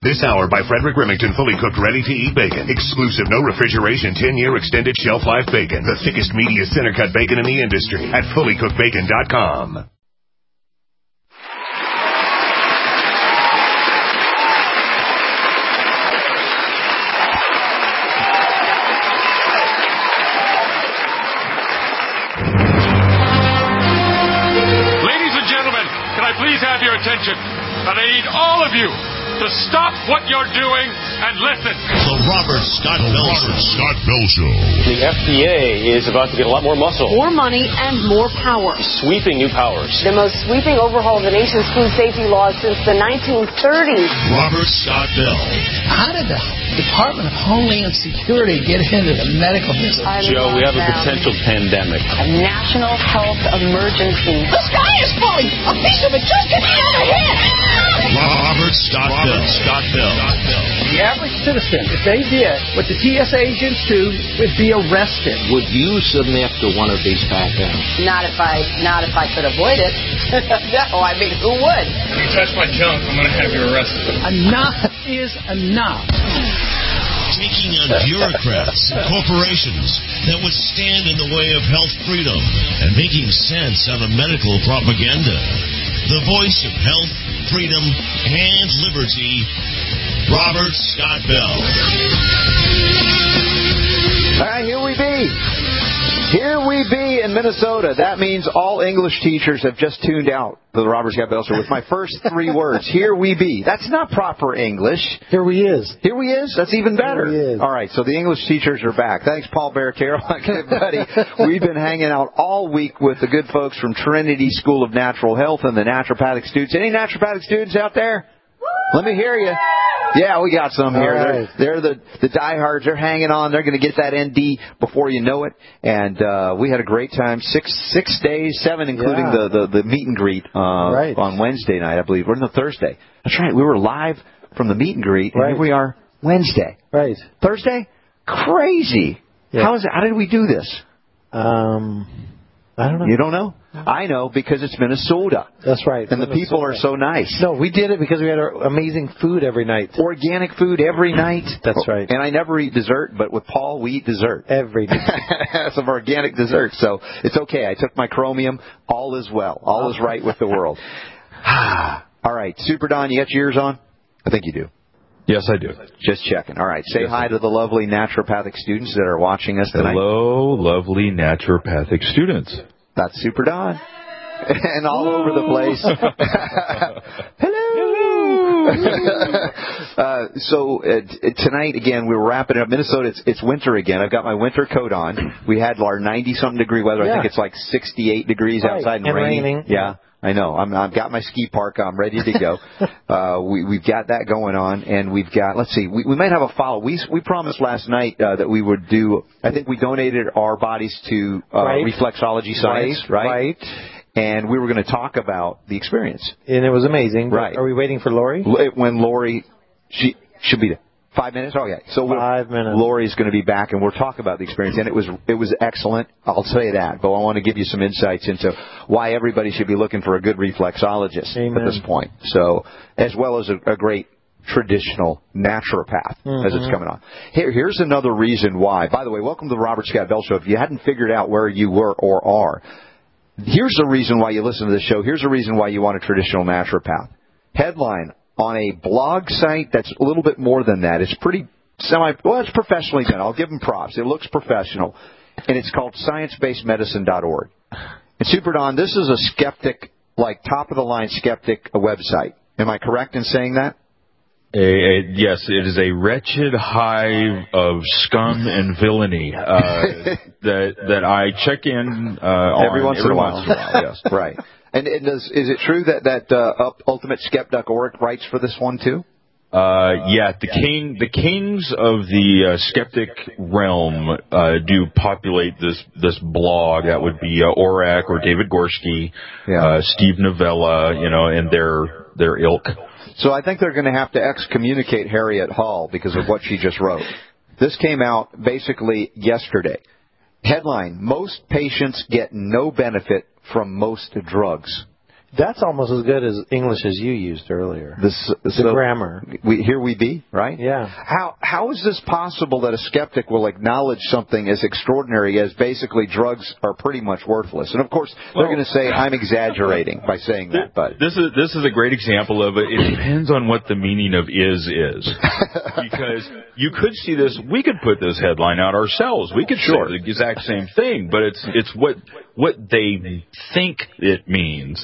This hour by Frederick Remington, fully cooked, ready-to-eat bacon. Exclusive, no refrigeration, 10-year extended shelf life bacon. The thickest, meatiest, center-cut bacon in the industry at fullycookedbacon.com. Ladies and gentlemen, can I please have your attention? And I need all of you to stop what you're doing and listen. The Robert Scott Bell Show. The FDA is about to get a lot more muscle. More money and more power. Sweeping new powers. The most sweeping overhaul of the nation's food safety laws since the 1930s. Robert Scott Bell. How did the Department of Homeland Security get into the medical business? Joe, we have a potential pandemic. A national health emergency. The sky is falling. A piece of it just hit me on the head. Robert Scott Bell. The average citizen, if they did what the TSA agents do, would be arrested. Would you submit to one of these backgrounds? Not if I could avoid it. No, I mean, who would? If you touch my junk, I'm going to have you arrested. Enough is enough. Taking on bureaucrats and corporations that would stand in the way of health freedom and making sense out of medical propaganda. The voice of health, freedom, and liberty, Robert Scott Bell. All right, here we be. Here we be in Minnesota. That means all English teachers have just tuned out the Robert Scott Bell Show with my first three words. Here we be. That's not proper English. Here we is. Here we is? That's even better. Here we is. All right, so the English teachers are back. Thanks, Paul Baratero. Buddy, we've been hanging out all week with the good folks from Trinity School of Natural Health and the naturopathic students. Any naturopathic students out there? Let me hear you. Yeah, we got some here. Right. They're the diehards. They're hanging on. They're going to get that ND before you know it. And we had a great time. Six days, 7 including the meet and greet on Wednesday night, I believe. Or no, Thursday. That's right. We were live from the meet and greet, and here we are Wednesday. Right. Thursday? Crazy. Yeah. How did we do this? I don't know. You don't know? I know, because it's Minnesota. That's right. And the people are so nice. No, we did it because we had our amazing food every night. Organic food every night. That's right. And I never eat dessert, but with Paul, we eat dessert. Every night. Some organic dessert. So it's okay. I took my chromium. All is well. All is right with the world. All right. Super Don, you got your ears on? I think you do. Yes, I do. Just checking. All right. Say hi to the lovely naturopathic students that are watching us tonight. Hello, lovely naturopathic students. That's Super Don. And all over the place. Hello. So tonight, again, we were wrapping up. Minnesota, it's winter again. I've got my winter coat on. We had our 90-something degree weather. I think it's like 68 degrees outside and raining. Yeah. I know. I've got my ski park. I'm ready to go. We've got that going on, and we've got. Let's see. We might have a follow. We promised last night that we would do. I think we donated our bodies to Reflexology Science, right? And we were going to talk about the experience. And it was amazing. Right. Are we waiting for Lori? When Lori, she should be there. 5 minutes? Oh, yeah. So 5 minutes. Lori's going to be back, and we'll talk about the experience. And it was excellent. I'll say that. But I want to give you some insights into why everybody should be looking for a good reflexologist at this point. So, as well as a great traditional naturopath as it's coming on. Here's another reason why. By the way, welcome to the Robert Scott Bell Show. If you hadn't figured out where you were or are, here's the reason why you listen to the show. Here's the reason why you want a traditional naturopath. Headline. On a blog site that's a little bit more than that. It's pretty it's professionally done. I'll give them props. It looks professional. And it's called sciencebasedmedicine.org. And Super Don, this is a skeptic, like top-of-the-line skeptic website. Am I correct in saying that? Yes, it is a wretched hive of scum and villainy that I check in every once in a while. Yes, right. And is it true that UltimateSkeptic.org writes for this one too? Yeah, the kings of the skeptic realm do populate this blog. That would be Orac or David Gorski, Steve Novella, and their ilk. So I think they're going to have to excommunicate Harriet Hall because of what she just wrote. This came out basically yesterday. Headline: Most patients get no benefit from most drugs. That's almost as good as English as you used earlier. The grammar. Here we be, right? Yeah. How is this possible that a skeptic will acknowledge something as extraordinary as basically drugs are pretty much worthless? And of course, they're going to say I'm exaggerating by saying that. But this is a great example of it. It depends on what the meaning of is. Because you could see this, we could put this headline out ourselves. We could say the exact same thing, but it's what they think it means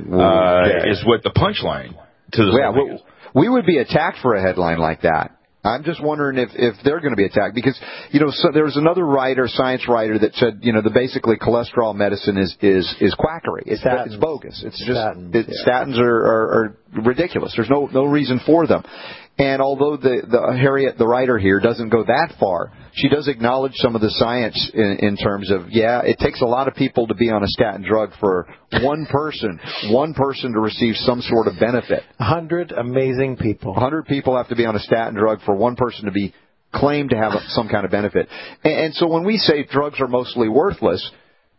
is what the punchline to the story is. We would be attacked for a headline like that. I'm just wondering if they're going to be attacked because, so there was another writer, science writer, that said, that basically cholesterol medicine is quackery. It's bogus. It's just statins are ridiculous. There's no reason for them. And although the Harriet, the writer here, doesn't go that far, she does acknowledge some of the science in terms of, it takes a lot of people to be on a statin drug for one person to receive some sort of benefit. 100 amazing people. 100 people have to be on a statin drug for one person to be claimed to have some kind of benefit. And so when we say drugs are mostly worthless,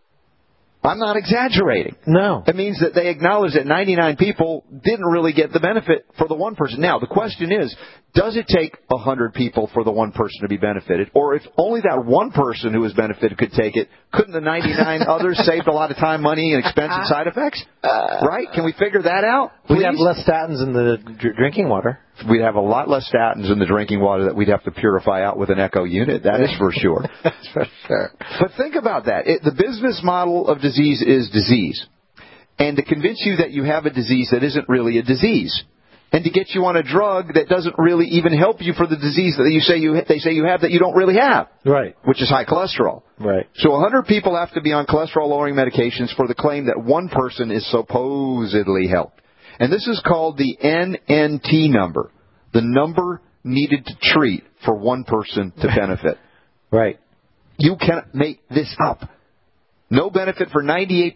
I'm not exaggerating. No. It means that they acknowledge that 99 people didn't really get the benefit for the one person. Now, the question is, does it take 100 people for the one person to be benefited? Or if only that one person who was benefited could take it, couldn't the 99 others saved a lot of time, money, and expense and side effects? Right? Can we figure that out? We'd have less statins in the drinking water. We'd have a lot less statins in the drinking water that we'd have to purify out with an echo unit. That is for sure. That's for sure. But think about that. The business model of disease is disease. And to convince you that you have a disease that isn't really a disease. And to get you on a drug that doesn't really even help you for the disease that they say you have that you don't really have. Right. Which is high cholesterol. Right. So 100 people have to be on cholesterol-lowering medications for the claim that one person is supposedly helped. And this is called the NNT number, the number needed to treat for one person to benefit. Right. You cannot make this up. No benefit for 98%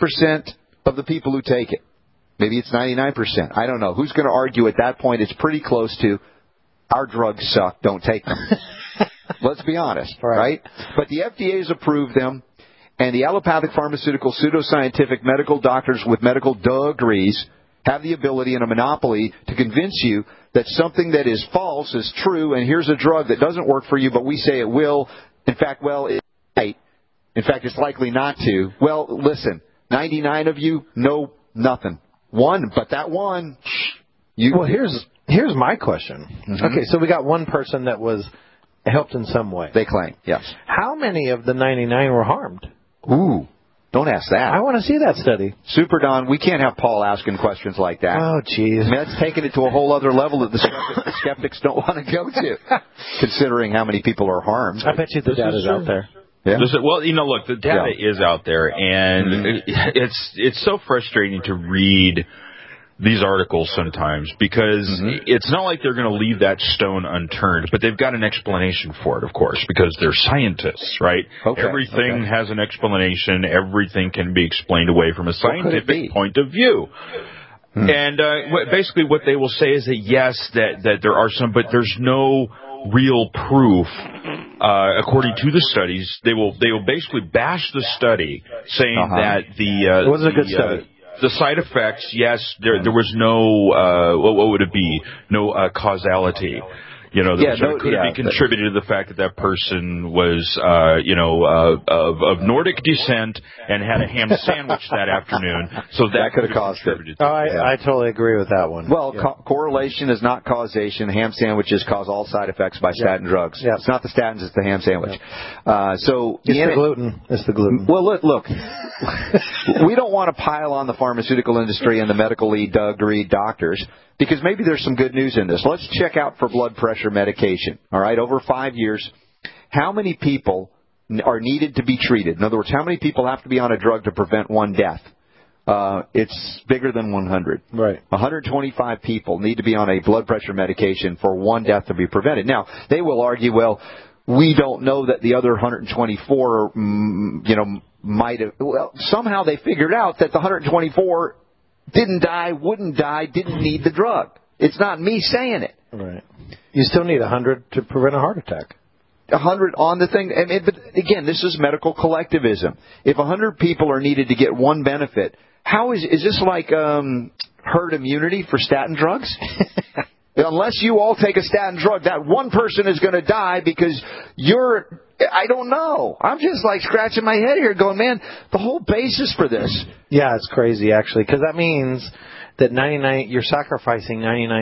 of the people who take it. Maybe it's 99%. I don't know. Who's going to argue at that point? It's pretty close to our drugs suck, don't take them. Let's be honest, right? But the FDA has approved them, and the allopathic pharmaceutical pseudoscientific medical doctors with medical degrees have the ability and a monopoly to convince you that something that is false is true, and here's a drug that doesn't work for you, but we say it will. In fact, it's right. In fact, it's likely not to. Well, listen, 99 of you know nothing. One, but that one, Well, here's my question. Mm-hmm. Okay, so we got one person that was helped in some way. They claim, yes. How many of the 99 were harmed? Ooh. Don't ask that. I want to see that study. Super Don, we can't have Paul asking questions like that. Oh, jeez. That's taking it to a whole other level that the skeptics don't want to go to, considering how many people are harmed. I bet you the data's out there. Yeah. Well, look, the data is out there, and it's so frustrating to read these articles sometimes because it's not like they're going to leave that stone unturned, but they've got an explanation for it, of course, because they're scientists, right? Okay. Everything has an explanation. Everything can be explained away from a scientific point of view. And basically what they will say is that, yes, that there are some, but there's no real proof. According to the studies, they will basically bash the study, saying that it wasn't a good study. The side effects, yes, there was no what would it be? No causality. Could have been contributed to the fact that person was, of Nordic descent and had a ham sandwich that afternoon. So that could have caused it. I totally agree with that one. Well, correlation is not causation. Ham sandwiches cause all side effects by statin drugs. Yeah. It's not the statins, it's the ham sandwich. The gluten. It's the gluten. Well, look. We don't want to pile on the pharmaceutical industry and the medically degree doctors, because maybe there's some good news in this. Let's check out for blood pressure medication. All right, over 5 years, how many people are needed to be treated? In other words, how many people have to be on a drug to prevent one death? It's bigger than 100. Right. 125 people need to be on a blood pressure medication for one death to be prevented. Now, they will argue, well, we don't know that the other 124, might have. Well, somehow they figured out that the 124 didn't die, wouldn't die, didn't need the drug. It's not me saying it. Right. You still need 100 to prevent a heart attack. 100 on the thing. I mean, but again, this is medical collectivism. If 100 people are needed to get one benefit, how is this like herd immunity for statin drugs? Unless you all take a statin drug, that one person is going to die because I don't know. I'm just like scratching my head here going, man, the whole basis for this. Yeah, it's crazy actually, because that means that you're sacrificing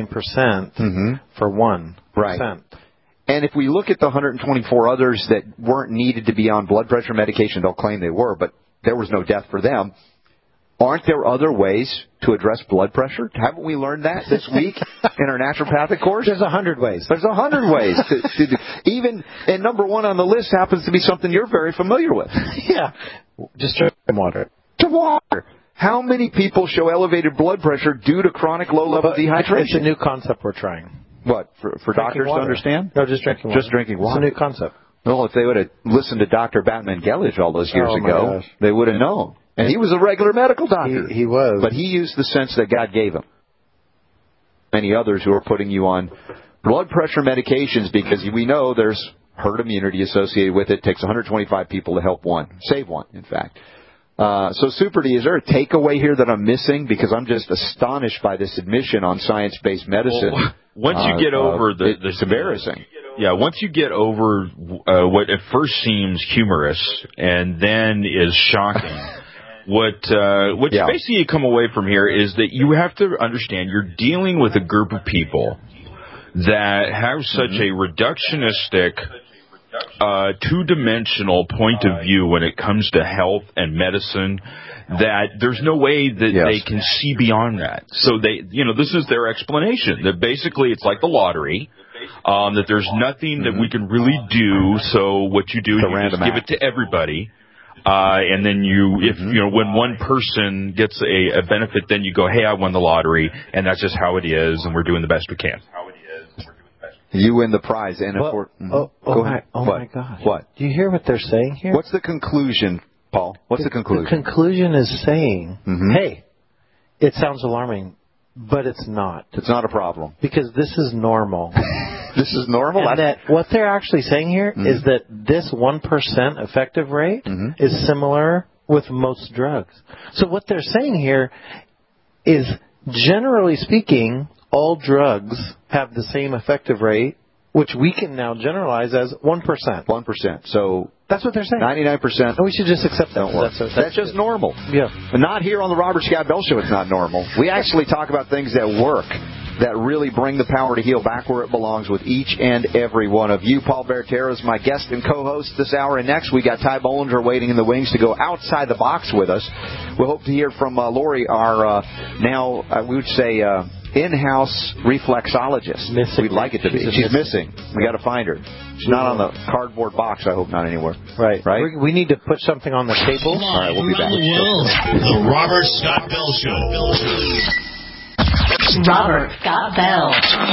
99% for 1%. Right. And if we look at the 124 others that weren't needed to be on blood pressure medication, they'll claim they were, but there was no death for them. Aren't there other ways to address blood pressure? Haven't we learned that this week in our naturopathic course? There's 100 ways. There's 100 ways to do. Even, and number one on the list happens to be something you're very familiar with. Yeah. Just drink water. To water. How many people show elevated blood pressure due to chronic low-level dehydration? It's a new concept we're trying. What, for doctors to understand? No, just drinking water. Just drinking water. It's a new concept. Well, if they would have listened to Dr. Batman Gellich all those years ago, they would have known. And he was a regular medical doctor. He was. But he used the sense that God gave him. Many others who are putting you on blood pressure medications because we know there's herd immunity associated with it. It takes 125 people to help one. Save one, in fact. So, Super D, is there a takeaway here that I'm missing? Because I'm just astonished by this admission on science-based medicine. Well, once you get over it's embarrassing. Yeah, once you get over what at first seems humorous and then is shocking, what basically you come away from here is that you have to understand you're dealing with a group of people that have such a reductionistic, two-dimensional point of view when it comes to health and medicine that there's no way that they can see beyond that. So this is their explanation, that basically it's like the lottery, that there's nothing that we can really do, so what you do, you just give it to everybody. And then when one person gets a benefit, then you go, hey, I won the lottery, and that's just how it is, and we're doing the best we can. You win the prize, and my gosh! What? Do you hear what they're saying here? What's the conclusion, Paul? What's the conclusion? The conclusion is saying, hey, it sounds alarming, but it's not. It's not a problem because this is normal. This is normal. And that what they're actually saying here is that this 1% effective rate is similar with most drugs. So what they're saying here is, generally speaking, all drugs have the same effective rate, which we can now generalize as 1%. 1%. So that's what they're saying. 99%. And we should just accept that. That's just normal. Yeah. But not here on the Robert Scott Bell Show. It's not normal. We actually talk about things that work, that really bring the power to heal back where it belongs with each and every one of you. Paul Bertero is my guest and co-host this hour. And next, we got Ty Bollinger waiting in the wings to go outside the box with us. We hope to hear from Lori, our we would say, in-house reflexologist. We'd like it to be. She's missing. We got to find her. She's not on the cardboard box. I hope not anywhere. Right. We need to put something on the table. All right, we'll be back. The Robert Scott Bell Show. Robert Scott Bell.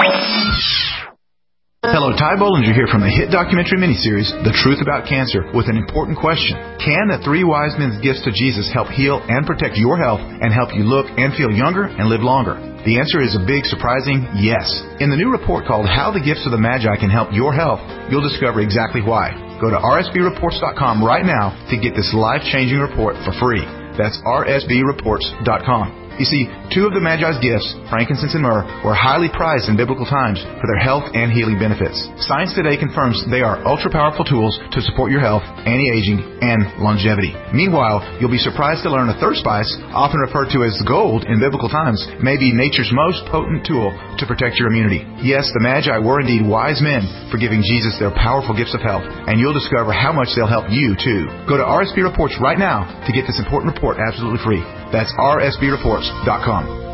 Hello, Ty Bollinger here from the hit documentary miniseries, The Truth About Cancer, with an important question. Can the 3 wise men's gifts to Jesus help heal and protect your health and help you look and feel younger and live longer? The answer is a big, surprising yes. In the new report called How the Gifts of the Magi Can Help Your Health, you'll discover exactly why. Go to rsbreports.com right now to get this life-changing report for free. That's rsbreports.com. You see, 2 of the Magi's gifts, frankincense and myrrh, were highly prized in biblical times for their health and healing benefits. Science today confirms they are ultra-powerful tools to support your health, anti-aging, and longevity. Meanwhile, you'll be surprised to learn a third spice, often referred to as gold in biblical times, may be nature's most potent tool to protect your immunity. Yes, the Magi were indeed wise men for giving Jesus their powerful gifts of health, and you'll discover how much they'll help you, too. Go to RSB Reports right now to get this important report absolutely free. That's rsbreports.com.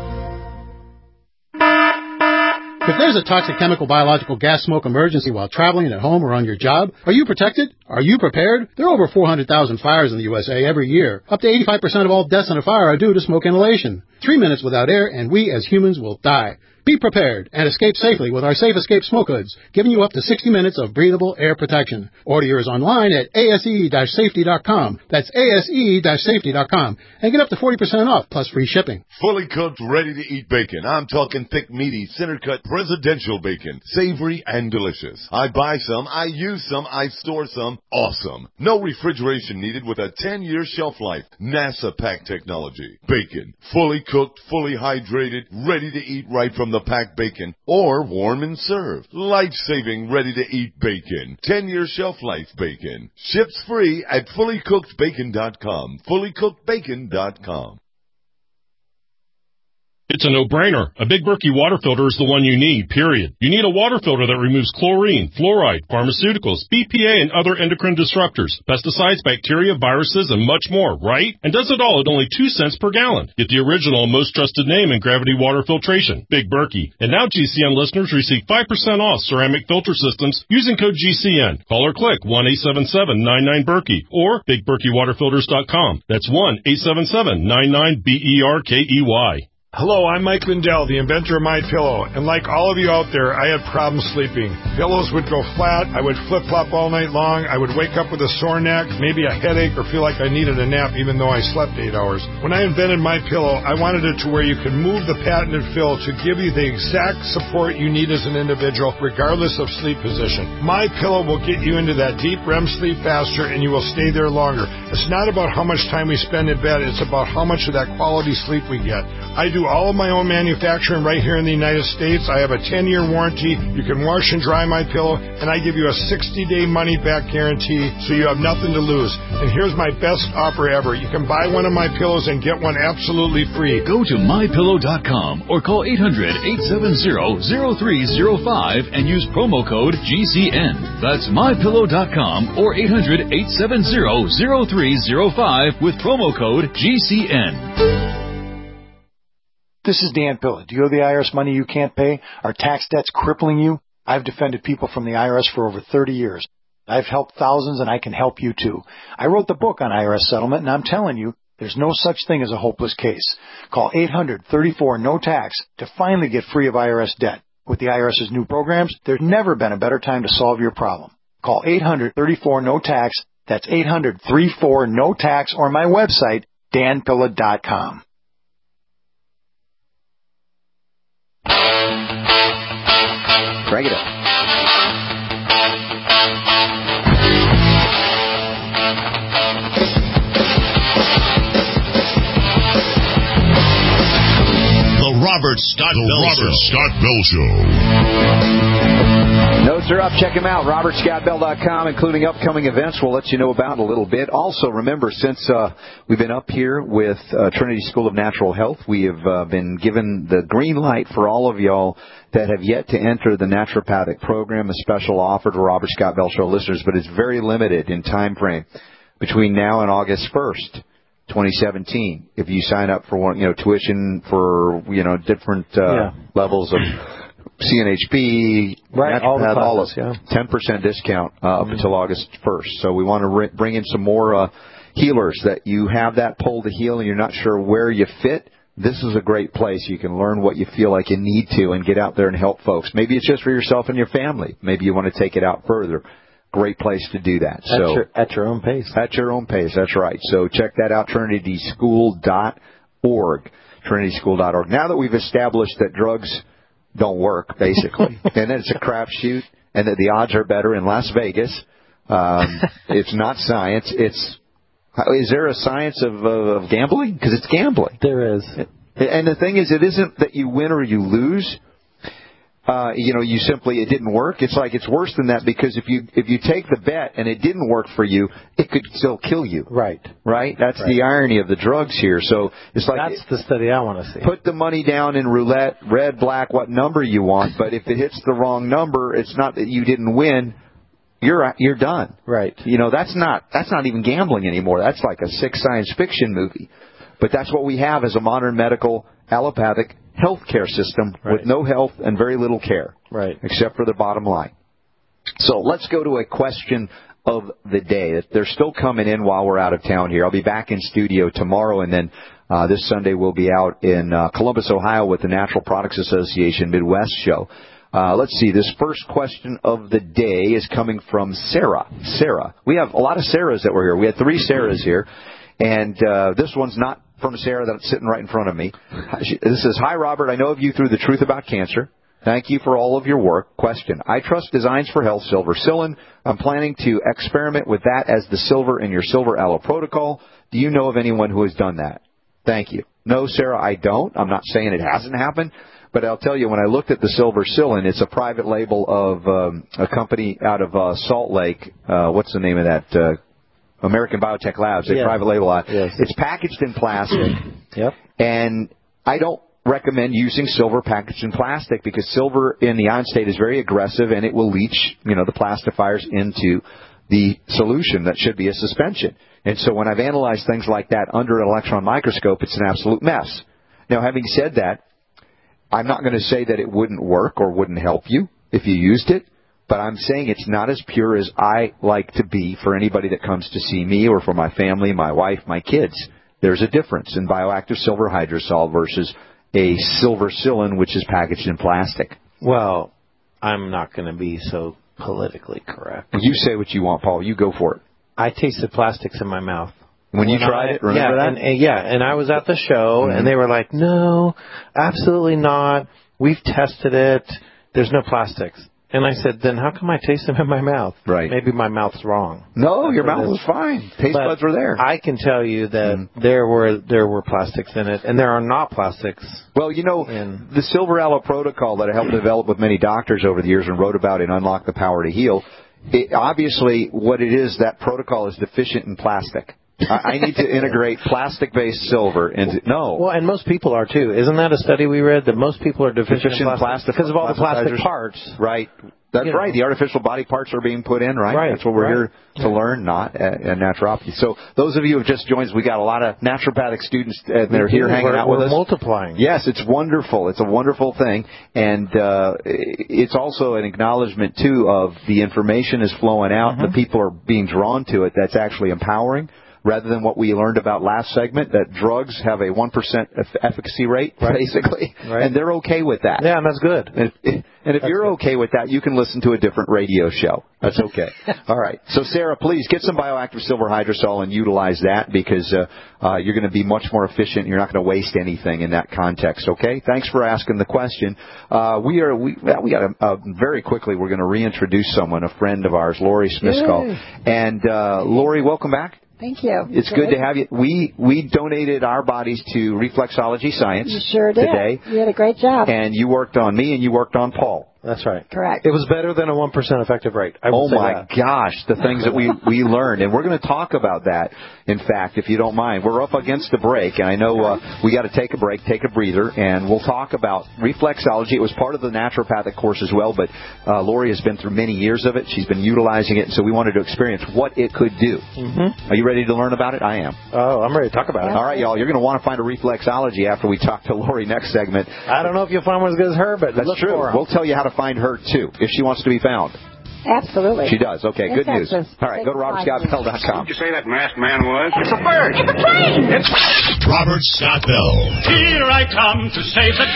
If there's a toxic chemical, biological, gas smoke emergency while traveling at home or on your job, are you protected? Are you prepared? There are over 400,000 fires in the USA every year. Up to 85% of all deaths in a fire are due to smoke inhalation. 3 minutes without air and we as humans will die. Be prepared and escape safely with our Safe Escape smoke hoods, giving you up to 60 minutes of breathable air protection. Order yours online at ase-safety.com. That's ase-safety.com. And get up to 40% off, plus free shipping. Fully cooked, ready-to-eat bacon. I'm talking thick, meaty, center-cut, presidential bacon. Savory and delicious. I buy some, I use some, I store some. Awesome. No refrigeration needed with a 10-year shelf life. NASA pack technology. Bacon. Fully cooked, fully hydrated, ready to eat right from the packed bacon. Or warm and served. Life-saving, ready-to-eat bacon. 10-year shelf life bacon. Ships free at fullycookedbacon.com. fullycookedbacon.com. It's a no-brainer. A Big Berkey water filter is the one you need, period. You need a water filter that removes chlorine, fluoride, pharmaceuticals, BPA, and other endocrine disruptors, pesticides, bacteria, viruses, and much more, right? And does it all at only 2 cents per gallon. Get the original and most trusted name in gravity water filtration, Big Berkey. And now GCN listeners receive 5% off ceramic filter systems using code GCN. Call or click 1-877-99-BERKEY or BigBerkeyWaterFilters.com. That's 1-877-99-BERKEY. Hello, I'm Mike Lindell, the inventor of MyPillow, and like all of you out there, I had problems sleeping. Pillows would go flat, I would flip-flop all night long, I would wake up with a sore neck, maybe a headache, or feel like I needed a nap even though I slept 8 hours. When I invented MyPillow, I wanted it to where you could move the patented fill to give you the exact support you need as an individual, regardless of sleep position. MyPillow will get you into that deep REM sleep faster, and you will stay there longer. It's not about how much time we spend in bed, it's about how much of that quality sleep we get. I do all of my own manufacturing right here in the United States. I have a 10-year warranty. You can wash and dry my pillow, and I give you a 60-day money-back guarantee, so you have nothing to lose. And here's my best offer ever. You can buy one of my pillows and get one absolutely free. Go to MyPillow.com or call 800-870-0305 and use promo code GCN. That's MyPillow.com or 800-870-0305 with promo code GCN. This is Dan Pilla. Do you owe the IRS money you can't pay? Are tax debts crippling you? I've defended people from the IRS for over 30 years. I've helped thousands, and I can help you too. I wrote the book on IRS settlement, and I'm telling you, there's no such thing as a hopeless case. Call 800-34-NO-TAX to finally get free of IRS debt. With the IRS's new programs, there's never been a better time to solve your problem. Call 800-34-NO-TAX. That's 800-34-NO-TAX, or my website, danpilla.com. Drag it up. The Robert Scott Bell Show. Notes are up. Check them out. RobertScottBell.com, including upcoming events we'll let you know about in a little bit. Also, remember, since we've been up here with Trinity School of Natural Health, we have been given the green light for all of y'all that have yet to enter the naturopathic program, a special offer to Robert Scott Bell Show listeners, but it's very limited in time frame between now and August 1st. 2017. If you sign up for one, tuition for different levels of CNHP, right, all of 10% discount up until August 1st. So we want to bring in some more healers that you have that pull to heal and you're not sure where you fit. This is a great place. You can learn what you feel like you need to and get out there and help folks. Maybe it's just for yourself and your family. Maybe you want to take it out further. Great place to do that. At your own pace. At your own pace, that's right. So check that out, trinityschool.org. Trinityschool.org. Now that we've established that drugs don't work, basically, and that it's a crapshoot, and that the odds are better in Las Vegas, it's not science. Is there a science of gambling? Because it's gambling. There is. And the thing is, it isn't that you win or you lose. You simply, it didn't work. It's like it's worse than that, because if you take the bet and it didn't work for you, it could still kill you. Right. Right? That's the irony of the drugs here. So it's like, that's the study I want to see. Put the money down in roulette, red, black, what number you want, but if it hits the wrong number, it's not that you didn't win. You're done. Right. That's not even gambling anymore. That's like a sick science fiction movie. But that's what we have as a modern medical allopathic healthcare system with no health and very little care, except for the bottom line. So let's go to a question of the day. They're still coming in while we're out of town here. I'll be back in studio tomorrow, and then This Sunday we'll be out in Columbus, Ohio with the Natural Products Association Midwest show. Let's see. This first question of the day is coming from Sarah. Sarah. We have a lot of Sarahs that were here. We had 3 Sarahs here. And this one's not from Sarah that's sitting right in front of me. This is, "Hi, Robert. I know of you through The Truth About Cancer. Thank you for all of your work. Question. I trust Designs for Health Silver Psyllin. I'm planning to experiment with that as the silver in your Silver Aloe protocol. Do you know of anyone who has done that? Thank you." No, Sarah, I don't. I'm not saying it hasn't happened. But I'll tell you, when I looked at the Silver Psyllin, it's a private label of a company out of Salt Lake. What's the name of that? American Biotech Labs. They private label it. Yes. It's packaged in plastic. Yep. And I don't recommend using silver packaged in plastic because silver in the ion state is very aggressive and it will leach, the plastifiers into the solution that should be a suspension. And so when I've analyzed things like that under an electron microscope, it's an absolute mess. Now, having said that, I'm not going to say that it wouldn't work or wouldn't help you if you used it, but I'm saying it's not as pure as I like to be for anybody that comes to see me or for my family, my wife, my kids. There's a difference in bioactive silver hydrosol versus a silver Psyllin, which is packaged in plastic. Well, I'm not going to be so politically correct. You say what you want, Paul. You go for it. I tasted plastics in my mouth. When you tried it, remember that? And I was at the show, and they were like, "No, absolutely not. We've tested it. There's no plastics." And I said, "Then how come I taste them in my mouth?" Right. Maybe my mouth's wrong. No, your mouth was fine. Taste buds were there. I can tell you that there were plastics in it, and there are not plastics. Well, the Silver Aloe protocol that I helped develop with many doctors over the years and wrote about in Unlock the Power to Heal, obviously what it is, that protocol is deficient in plastic. I need to integrate plastic-based silver into... No. Well, and most people are, too. Isn't that a study we read, that most people are deficient in plastic because of all the plastic parts? Right. That's right. The artificial body parts are being put in, right? That's what we're here to learn, not naturopathy. So those of you who have just joined us, we got a lot of naturopathic students that are here hanging out with us. We're multiplying. Yes, it's wonderful. It's a wonderful thing. And it's also an acknowledgement, too, of the information is flowing out. The people are being drawn to it. That's actually empowering. Rather than what we learned about last segment, that drugs have a 1% efficacy rate, basically, and they're okay with that. Yeah, and that's good. And if you're okay with that, you can listen to a different radio show. That's okay. All right. So, Sarah, please get some bioactive silver hydrosol and utilize that because you're going to be much more efficient. You're not going to waste anything in that context, okay? Thanks for asking the question. Very quickly, we're going to reintroduce someone, a friend of ours, Lori Smithskull. And, Lori, welcome back. Thank you. It's good to have you. We donated our bodies to Reflexology Science. You sure did. Today. You did a great job. And you worked on me and you worked on Paul. That's right. Correct. It was better than a 1% effective rate. Oh, my gosh, the things that we learned. And we're going to talk about that, in fact, if you don't mind. We're up against the break, and I know we got to take a break, take a breather, and we'll talk about reflexology. It was part of the naturopathic course as well, but Lori has been through many years of it. She's been utilizing it, so we wanted to experience what it could do. Are you ready to learn about it? I am. Oh, I'm ready to talk about it. All right, y'all, you're going to want to find a reflexology after we talk to Lori next segment. I don't know if you'll find one as good as her, but that's true. We'll tell you how to find her, too, if she wants to be found. Absolutely. She does. Okay, good news. All right, go to robertscottbell.com. What did you say that masked man was? It's a bird. It's a plane. It's Robert Scott Bell. Here I come to save the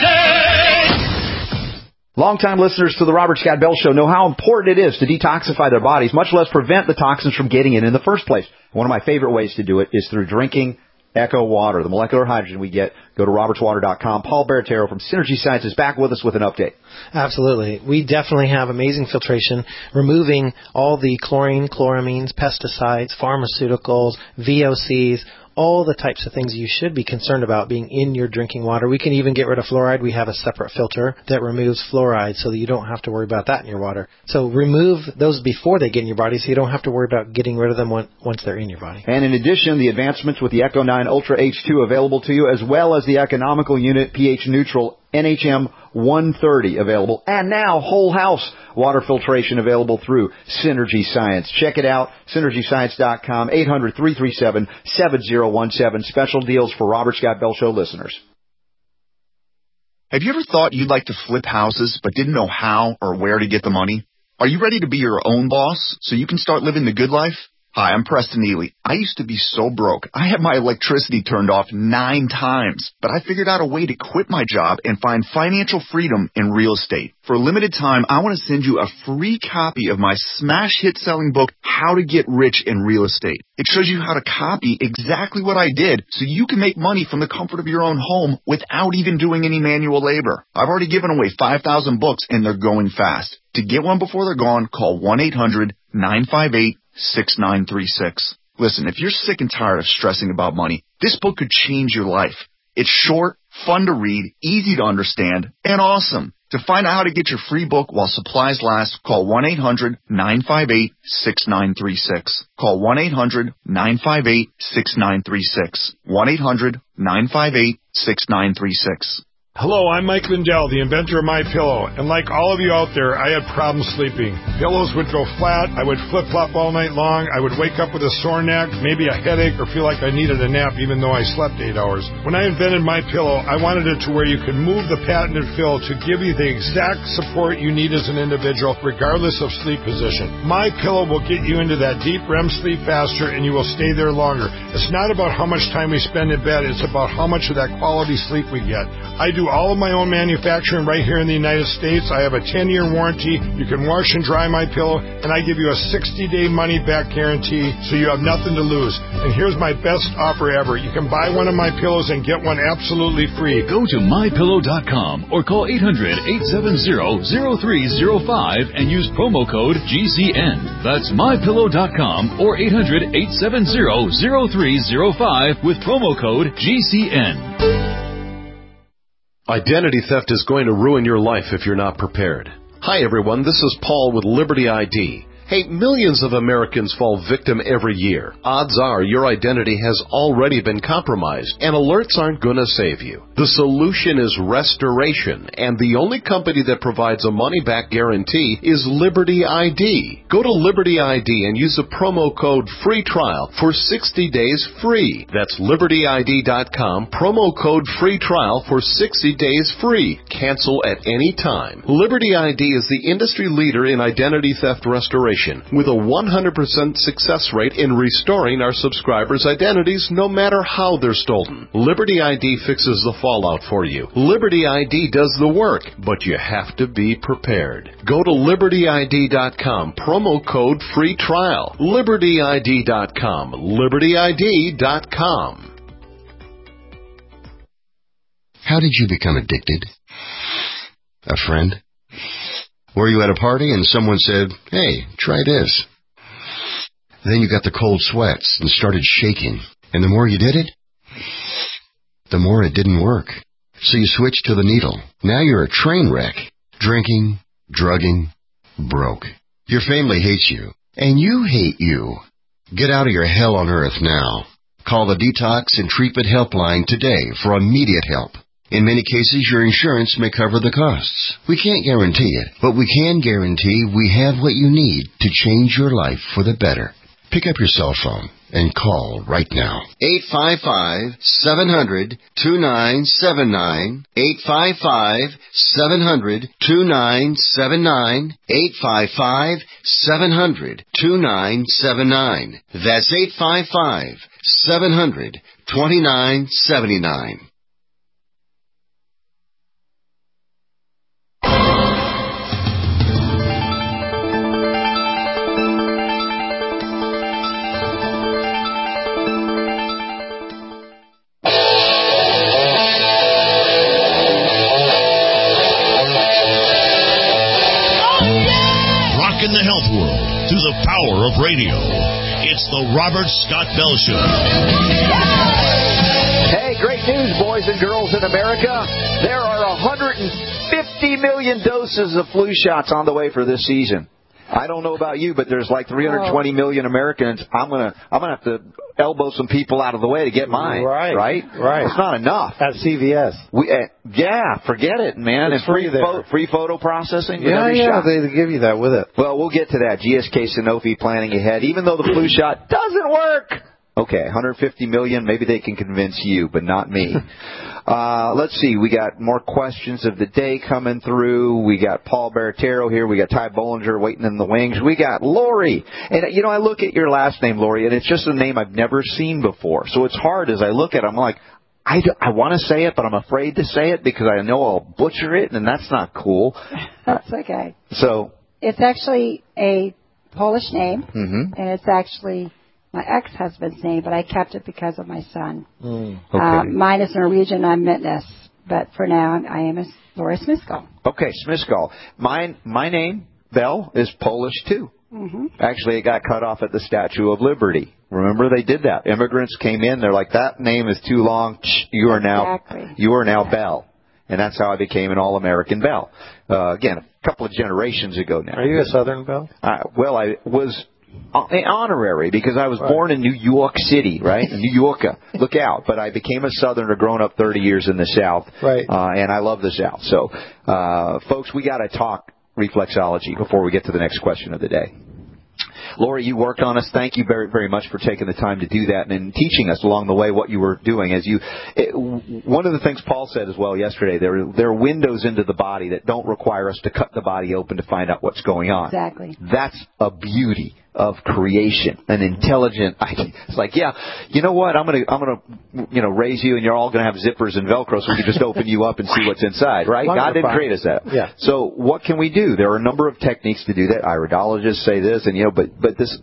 day. Longtime listeners to the Robert Scott Bell Show know how important it is to detoxify their bodies, much less prevent the toxins from getting in the first place. One of my favorite ways to do it is through drinking Echo Water, the molecular hydrogen we get. Go to robertswater.com. Paul Baratero from Synergy Science is back with us with an update. Absolutely. We definitely have amazing filtration, removing all the chlorine, chloramines, pesticides, pharmaceuticals, VOCs, all the types of things you should be concerned about being in your drinking water. We can even get rid of fluoride. We have a separate filter that removes fluoride so that you don't have to worry about that in your water. So remove those before they get in your body so you don't have to worry about getting rid of them once they're in your body. And in addition, the advancements with the Echo 9 Ultra H2 available to you, as well as the economical unit pH neutral NHM 130 available, and now whole house water filtration available through Synergy Science. Check it out, synergyscience.com, 800-337-7017. Special deals for Robert Scott Bell Show listeners. Have you ever thought you'd like to flip houses but didn't know how or where to get the money? Are you ready to be your own boss so you can start living the good life? Hi, I'm Preston Neely. I used to be so broke. I had my electricity turned off 9 times, but I figured out a way to quit my job and find financial freedom in real estate. For a limited time, I want to send you a free copy of my smash hit selling book, How to Get Rich in Real Estate. It shows you how to copy exactly what I did so you can make money from the comfort of your own home without even doing any manual labor. I've already given away 5,000 books and they're going fast. To get one before they're gone, call 1-800-958-6936. Listen, if you're sick and tired of stressing about money, this book could change your life. It's short, fun to read, easy to understand, and awesome. To find out how to get your free book while supplies last, call 1-800-958-6936. Call 1-800-958-6936. 1-800-958-6936. Hello, I'm Mike Lindell, the inventor of MyPillow, and like all of you out there, I had problems sleeping. Pillows would go flat, I would flip-flop all night long, I would wake up with a sore neck, maybe a headache, or feel like I needed a nap even though I slept 8 hours. When I invented MyPillow, I wanted it to where you could move the patented fill to give you the exact support you need as an individual, regardless of sleep position. MyPillow will get you into that deep REM sleep faster, and you will stay there longer. It's not about how much time we spend in bed, it's about how much of that quality sleep we get. I do all of my own manufacturing right here in the United States. I have a 10-year warranty. You can wash and dry MyPillow, and I give you a 60-day money-back guarantee, so you have nothing to lose. And here's my best offer ever. You can buy one of my pillows and get one absolutely free. Go to MyPillow.com or call 800-870-0305 and use promo code GCN. That's MyPillow.com or 800-870-0305 with promo code GCN. Identity theft is going to ruin your life if you're not prepared. Hi everyone, this is Paul with Liberty ID. Hey, millions of Americans fall victim every year. Odds are your identity has already been compromised, and alerts aren't going to save you. The solution is restoration, and the only company that provides a money-back guarantee is Liberty ID. Go to Liberty ID and use the promo code FREE TRIAL for 60 days free. That's LibertyID.com, promo code FREE TRIAL for 60 days free. Cancel at any time. Liberty ID is the industry leader in identity theft restoration, with a 100% success rate in restoring our subscribers' identities no matter how they're stolen. Liberty ID fixes the fallout for you. Liberty ID does the work, but you have to be prepared. Go to LibertyID.com, promo code FREE TRIAL. LibertyID.com, LibertyID.com. How did you become addicted? A friend? Were you at a party and someone said, "Hey, try this"? Then you got the cold sweats and started shaking. And the more you did it, the more it didn't work. So you switched to the needle. Now you're a train wreck. Drinking, drugging, broke. Your family hates you. And you hate you. Get out of your hell on earth now. Call the Detox and Treatment Helpline today for immediate help. In many cases, your insurance may cover the costs. We can't guarantee it, but we can guarantee we have what you need to change your life for the better. Pick up your cell phone and call right now. 855-700-2979. 855-700-2979. 855-700-2979. That's 855-700-2979. In the health world through the power of radio. It's the Robert Scott Bell Show. Hey, great news, boys and girls in America. There are 150 million doses of flu shots on the way for this season. I don't know about you, but there's like 320 million Americans. I'm gonna have to elbow some people out of the way to get mine. Right. It's not enough. At CVS. Forget it, man. It's and free photo processing. Yeah, they give you that with it. Well, we'll get to that. GSK Sanofi planning ahead. Even though the flu shot doesn't work, Okay, 150 million, maybe they can convince you, but not me. Let's see, we got more questions of the day coming through. We got Paul Baratero here. We got Ty Bollinger waiting in the wings. We got Lori. And, I look at your last name, Lori, and it's just a name I've never seen before. So it's hard as I look at it. I'm like, I want to say it, but I'm afraid to say it because I know I'll butcher it, and that's not cool. That's okay. So it's actually a Polish name, and it's actually my ex-husband's name, but I kept it because of my son. Okay. Mine is Norwegian, I'm Mitness, but for now I am Lori Smithskull. Okay, Smithskull. My name, Bell, is Polish too. Actually, it got cut off at the Statue of Liberty. Remember, they did that. Immigrants came in. They're like, that name is too long. You are now Bell. And that's how I became an All-American Bell. Again, a couple of generations ago now. Are you a Southern Bell? Well, I was honorary because I was born in New York City, right? New Yorker. Look out. But I became a Southerner growing up 30 years in the South. Right. And I love the South. So, folks, we got to talk reflexology before we get to the next question of the day. Lori, you worked on us. Thank you very, very much for taking the time to do that and teaching us along the way what you were doing. One of the things Paul said as well yesterday, there are windows into the body that don't require us to cut the body open to find out what's going on. Exactly. That's a beauty of creation, an intelligent. It's like, yeah, you know what? I'm gonna raise you, and you're all gonna have zippers and Velcro, so we can just open you up and see what's inside, right? God didn't create us that. Yeah. So what can we do? There are a number of techniques to do that. Iridologists say this, and but this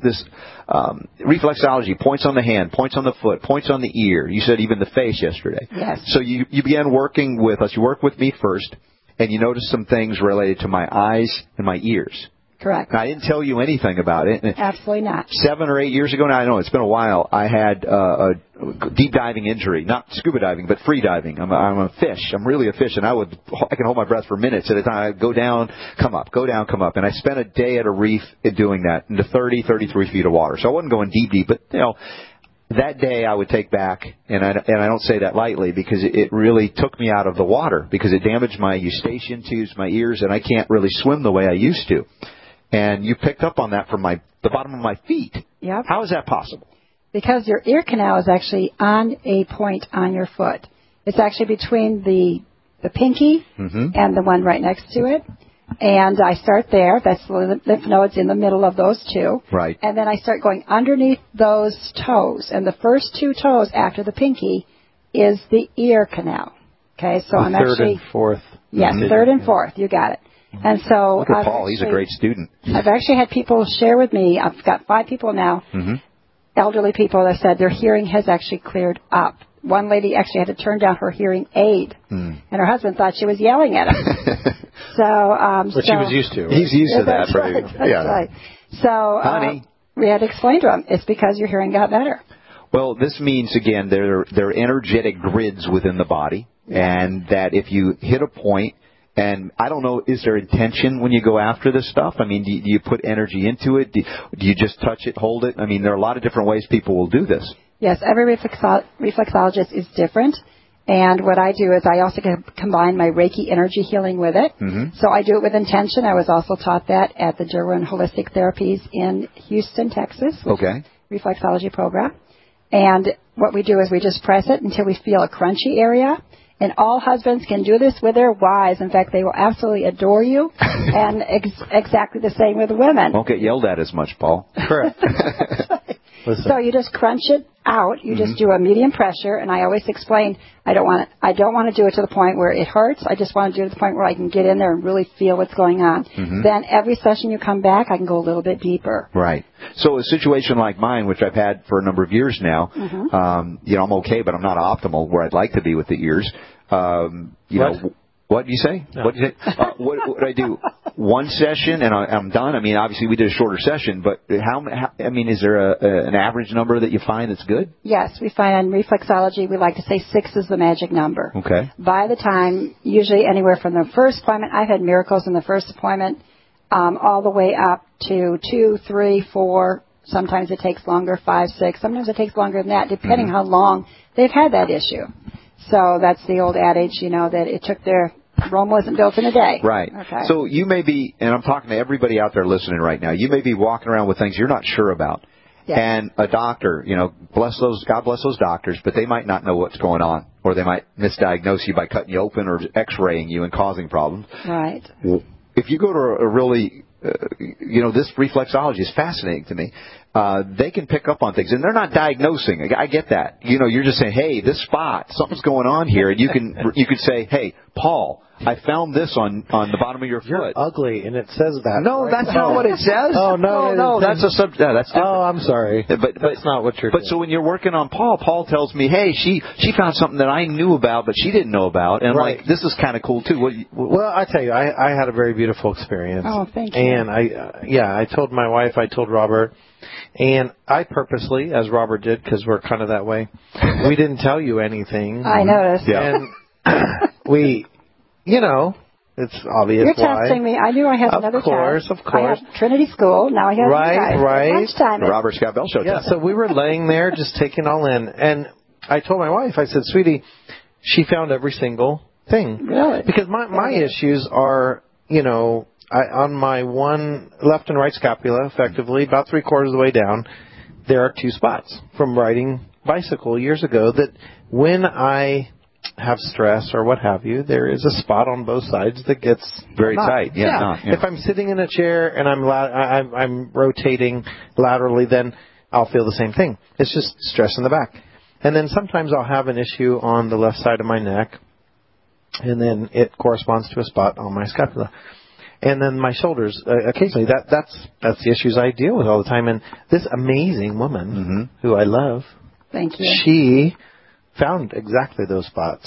reflexology, points on the hand, points on the foot, points on the ear. You said even the face yesterday. Yes. So you began working with us. You worked with me first, and you noticed some things related to my eyes and my ears. Correct. Now, I didn't tell you anything about it. Absolutely not. 7 or 8 years ago, now I know it's been a while, I had a deep diving injury. Not scuba diving, but free diving. I'm a fish. I'm really a fish, and I can hold my breath for minutes at a time. I'd go down, come up, go down, come up. And I spent a day at a reef doing that into 33 feet of water. So I wasn't going deep, but, that day I would take back, and I don't say that lightly because it really took me out of the water because it damaged my eustachian tubes, my ears, and I can't really swim the way I used to. And you picked up on that from the bottom of my feet. Yep. How is that possible? Because your ear canal is actually on a point on your foot. It's actually between the pinky and the one right next to it. And I start there. That's the lymph nodes in the middle of those two. Right. And then I start going underneath those toes. And the first two toes after the pinky is the ear canal. Okay, so I'm third and fourth. Yes, third and fourth. You got it. And so look at Paul. He's a great student. I've actually had people share with me. I've got 5 people now, elderly people that said their hearing has actually cleared up. One lady actually had to turn down her hearing aid, and her husband thought she was yelling at him. But she was used to. Right? He's used to that, right? That's right. So, honey, we had to explain to him it's because your hearing got better. Well, this means again there are energetic grids within the body, and that if you hit a point. And I don't know, is there intention when you go after this stuff? I mean, do you put energy into it? Do you just touch it, hold it? I mean, there are a lot of different ways people will do this. Yes, every reflexologist is different. And what I do is I also combine my Reiki energy healing with it. So I do it with intention. I was also taught that at the Derwin Holistic Therapies in Houston, Texas. Okay. Reflexology program. And what we do is we just press it until we feel a crunchy area. And all husbands can do this with their wives. In fact, they will absolutely adore you. And exactly the same with women. Won't get yelled at as much, Paul. Correct. So you just crunch it out. You just do a medium pressure. And I always explain, I don't want to do it to the point where it hurts. I just want to do it to the point where I can get in there and really feel what's going on. Then every session you come back, I can go a little bit deeper. Right. So a situation like mine, which I've had for a number of years now, I'm okay, but I'm not optimal where I'd like to be with the ears. What do you say? No. What do you say? What I do? One session and I'm done. I mean, obviously we did a shorter session, but is there an average number that you find that's good? Yes, we find on reflexology we like to say 6 is the magic number. Okay. By the time, usually anywhere from the first appointment, I've had miracles in the first appointment, all the way up to 2, 3, 4. Sometimes it takes longer, 5, 6. Sometimes it takes longer than that, depending how long they've had that issue. So that's the old adage, that it took Rome wasn't built in a day. Right. Okay. So you may be, and I'm talking to everybody out there listening right now, you may be walking around with things you're not sure about. And a doctor, God bless those doctors, but they might not know what's going on, or they might misdiagnose you by cutting you open or X-raying you and causing problems. Right. If you go to a really, this reflexology is fascinating to me. They can pick up on things, and they're not diagnosing. I get that. You're just saying, hey, this spot, something's going on here, and you can say, hey, Paul, I found this on the bottom of your foot. You're ugly, and it says that. No, that's not what it says. Oh no, that's a that's different. Oh, I'm sorry, but that's not what you're. But so when you're working on Paul tells me, hey, she found something that I knew about, but she didn't know about, and this is kind of cool too. Well, I tell you, I had a very beautiful experience. Oh, thank you. And I told my wife, I told Robert. And I purposely, as Robert did, because we're kind of that way, we didn't tell you anything. I noticed. Yeah. And we, it's obvious You're why. testing me. I knew I had another test. Of course. I had Trinity School. Now I have Right. lunchtime. The Robert Scott Bell Show. Yeah, so we were laying there just taking all in. And I told my wife, I said, sweetie, she found every single thing. Really? Because my issues are, on my one left and right scapula, effectively, about 3/4 of the way down, there are 2 spots from riding bicycle years ago that when I have stress or what have you, there is a spot on both sides that gets very tight. Yeah. If I'm sitting in a chair and I'm rotating laterally, then I'll feel the same thing. It's just stress in the back. And then sometimes I'll have an issue on the left side of my neck, and then it corresponds to a spot on my scapula. And then my shoulders, occasionally, that's the issues I deal with all the time. And this amazing woman, who I love, thank you, she found exactly those spots.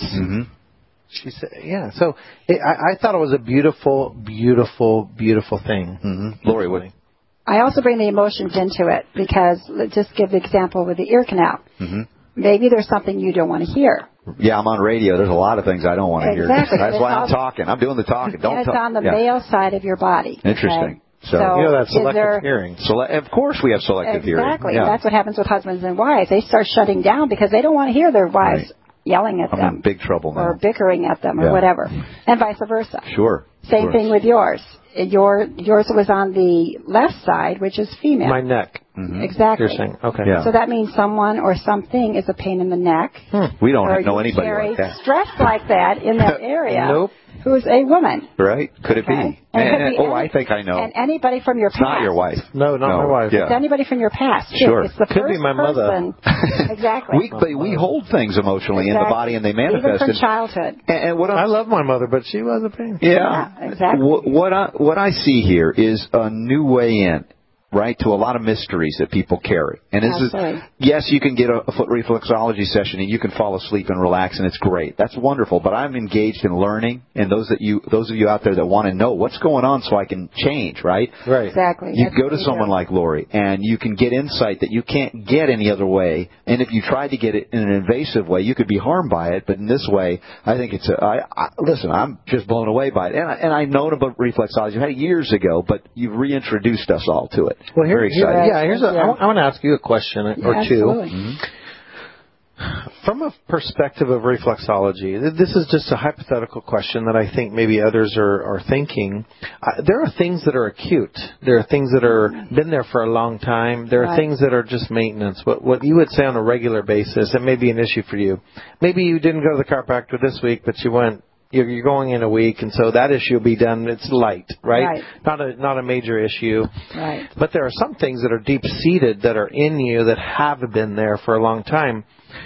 She said, so I thought it was a beautiful, beautiful, beautiful thing. Lori, what? I also bring the emotions into it because, let's just give the example with the ear canal. Maybe there's something you don't want to hear. Yeah, I'm on radio. There's a lot of things I don't want to hear. Exactly. That's why I'm talking. I'm doing the talking. Don't it's on the male side of your body. Interesting. Okay? So that's selective hearing. Of course we have selective hearing. Exactly. Yeah. That's what happens with husbands and wives. They start shutting down because they don't want to hear their wives yelling at them. I'm in big trouble now. Or bickering at them or whatever. And vice versa. Sure. Same thing with yours. Yours was on the left side, which is female. My neck. Exactly. You're saying, okay. Yeah. So that means someone or something is a pain in the neck. We don't know anybody like that. Stress like that in that area. Nope. Who's a woman. Right. Could it be? I think I know. And anybody from your past. It's not your wife. No, not my wife. Yeah. It's anybody from your past. Too. Sure. It's the Could be my mother. Exactly. We hold things emotionally in the body and they manifest. Even from childhood. And I love my mother, but she was a pain. Yeah. Exactly. What I see here is a new way in. Right, to a lot of mysteries that people carry. And this is, yes, you can get a foot reflexology session and you can fall asleep and relax and it's great. That's wonderful. But I'm engaged in learning, and those of you out there that want to know what's going on so I can change, right? Right. Exactly. You go to someone like Lori and you can get insight that you can't get any other way. And if you tried to get it in an invasive way, you could be harmed by it. But in this way, I think it's listen, I'm just blown away by it. And I known about reflexology years ago, but you've reintroduced us all to it. Well, very exciting. I want to ask you a question or two. Absolutely. From a perspective of reflexology, this is just a hypothetical question that I think maybe others are thinking. There are things that are acute. There are things that are been there for a long time. There are things that are just maintenance. What you would say on a regular basis, it may be an issue for you. Maybe you didn't go to the chiropractor this week, but you went. You're going in a week, and so that issue will be done. It's light, right? Not a major issue. Right. But there are some things that are deep-seated that are in you that have been there for a long time.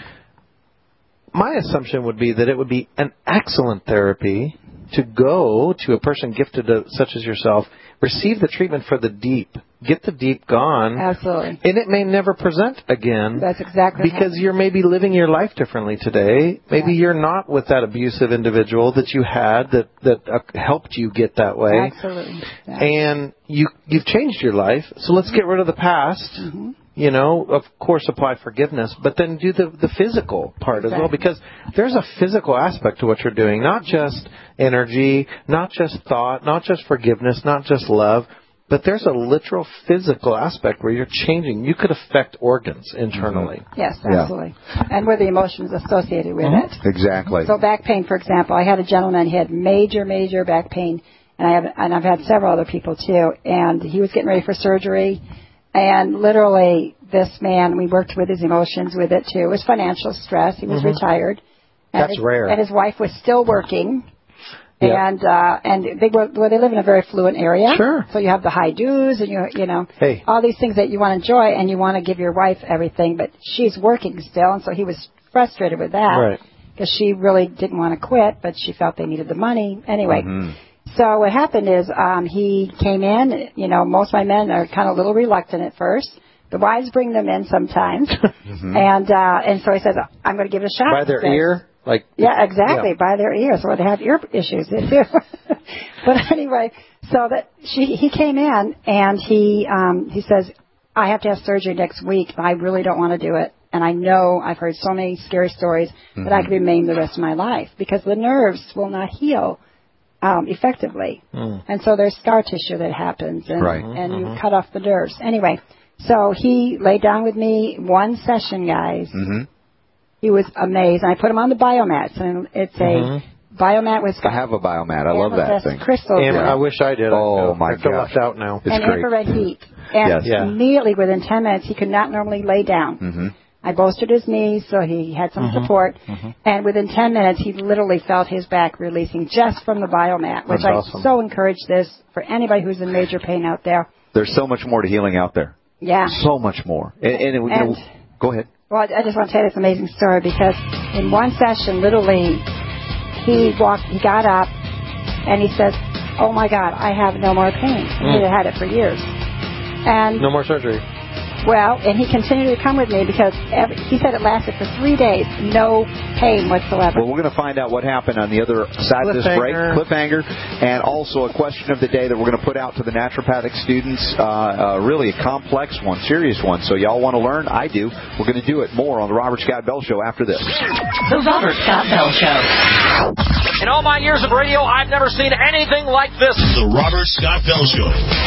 My assumption would be that it would be an excellent therapy to go to a person gifted such as yourself, receive the treatment for the deep, get the deep gone. Absolutely. And it may never present again. That's exactly because you're maybe living your life differently today. Maybe you're not with that abusive individual that you had that helped you get that way. Absolutely. Yeah. And you've changed your life. So let's get rid of the past. Of course, apply forgiveness, but then do the physical part as well, because there's a physical aspect to what you're doing, not just energy, not just thought, not just forgiveness, not just love, but there's a literal physical aspect where you're changing. You could affect organs internally. Yes, absolutely. And with the emotions associated with it. Exactly. So back pain, for example, I had a gentleman, he had major back pain, and I've had several other people too, and he was getting ready for surgery. And literally, this man. We worked with his emotions with it, too. It was financial stress. He was retired. And That's rare. And his wife was still working. Yeah. And they live in a very fluent area. Sure. So you have the high dues and you know, hey, all these things that you want to enjoy, and you want to give your wife everything, but she's working still, and so he was frustrated with that. Right. Because she really didn't want to quit, but she felt they needed the money. Anyway, so what happened is he came in. You know, most of my men are kind of a little reluctant at first. The wives bring them in sometimes. And so he says, I'm going to give it a shot. By their ear? Like, yeah, exactly, by their ear. So they have ear issues, they do. But anyway, so he came in, and he says, I have to have surgery next week. I really don't want to do it. And I know I've heard so many scary stories that I could be maimed the rest of my life because the nerves will not heal effectively. And so there's scar tissue that happens, and you cut off the nerves. Anyway, so he laid down with me one session, guys. He was amazed. And I put him on the Biomats, and it's a Biomat with... I have a Biomat. I love that thing. Crystals. I wish I did. Oh, my God. I feel gosh. left out now. It's and great. infrared heat. And immediately, within 10 minutes, he could not normally lay down. I bolstered his knees, so he had some support. And within 10 minutes, he literally felt his back releasing just from the Biomat, which I so encourage this for anybody who's in major pain out there. There's so much more to healing out there. Yeah. So much more. And go ahead. Well, I just want to tell you this amazing story because in one session, literally, he got up, and he says, oh, my God, I have no more pain. He had it for years. And no more surgery. Well, and he continued to come with me because he said it lasted for 3 days, no pain whatsoever. Well, we're going to find out what happened on the other side of this break. Cliffhanger. And also a question of the day that we're going to put out to the naturopathic students. Really a complex one, serious one. So y'all want to learn? I do. We're going to do it more on the Robert Scott Bell Show after this. The Robert Scott Bell Show. In all my years of radio, I've never seen anything like this. The Robert Scott Bell Show.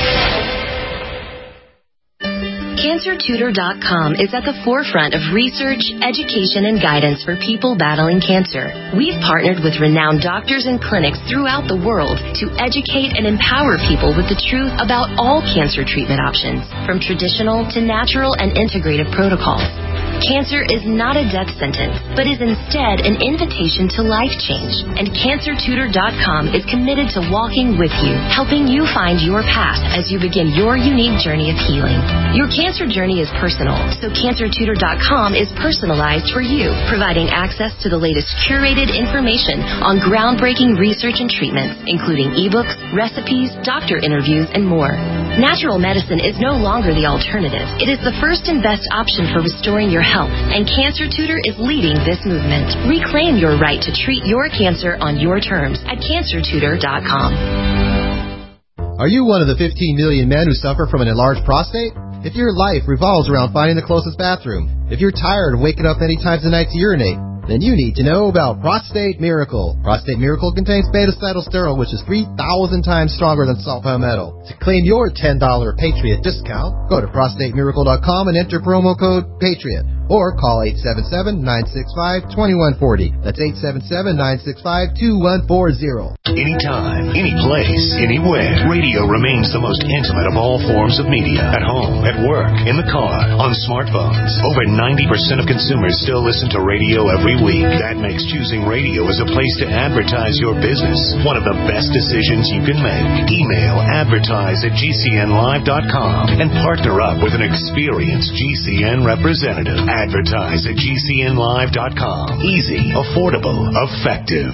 CancerTutor.com is at the forefront of research, education, and guidance for people battling cancer. We've partnered with renowned doctors and clinics throughout the world to educate and empower people with the truth about all cancer treatment options, from traditional to natural and integrative protocols. Cancer is not a death sentence, but is instead an invitation to life change. And CancerTutor.com is committed to walking with you, helping you find your path as you begin your unique journey of healing. Your cancer journey is personal, so CancerTutor.com is personalized for you, providing access to the latest curated information on groundbreaking research and treatments, including ebooks, recipes, doctor interviews, and more. Natural medicine is no longer the alternative. It is the first and best option for restoring your health, and Cancer Tutor is leading this movement. Reclaim your right to treat your cancer on your terms at CancerTutor.com. Are you one of the 15 million men who suffer from an enlarged prostate? If your life revolves around finding the closest bathroom, if you're tired of waking up many times a night to urinate, then you need to know about Prostate Miracle. Prostate Miracle contains beta-cytosterol, which is 3,000 times stronger than salt palmetto. To claim your $10 Patriot discount, go to prostatemiracle.com and enter promo code PATRIOT. Or call 877-965-2140. That's 877-965-2140. Anytime, any place, anywhere. Radio remains the most intimate of all forms of media. At home, at work, in the car, on smartphones. Over 90% of consumers still listen to radio every week. That makes choosing radio as a place to advertise your business one of the best decisions you can make. Email advertise@gcnlive.com and partner up with an experienced GCN representative. Advertise at GCNlive.com. Easy, affordable, effective.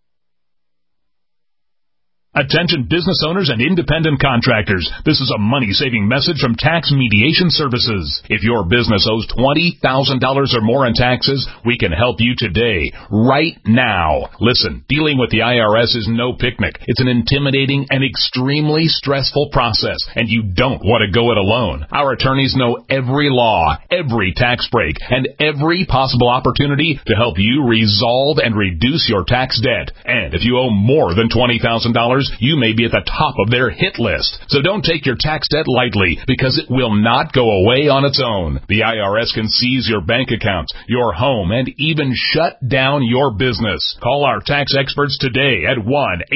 Attention business owners and independent contractors. This is a money-saving message from Tax Mediation Services. If your business owes $20,000 or more in taxes, we can help you today, right now. Listen, dealing with the IRS is no picnic. It's an intimidating and extremely stressful process, and you don't want to go it alone. Our attorneys know every law, every tax break, and every possible opportunity to help you resolve and reduce your tax debt. And if you owe more than $20,000, customers, you may be at the top of their hit list. So don't take your tax debt lightly, because it will not go away on its own. The IRS can seize your bank accounts, your home, and even shut down your business. Call our tax experts today at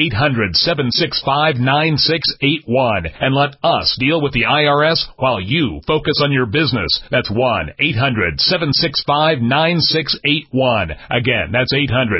1-800-765-9681 and let us deal with the IRS while you focus on your business. That's 1-800-765-9681. Again, that's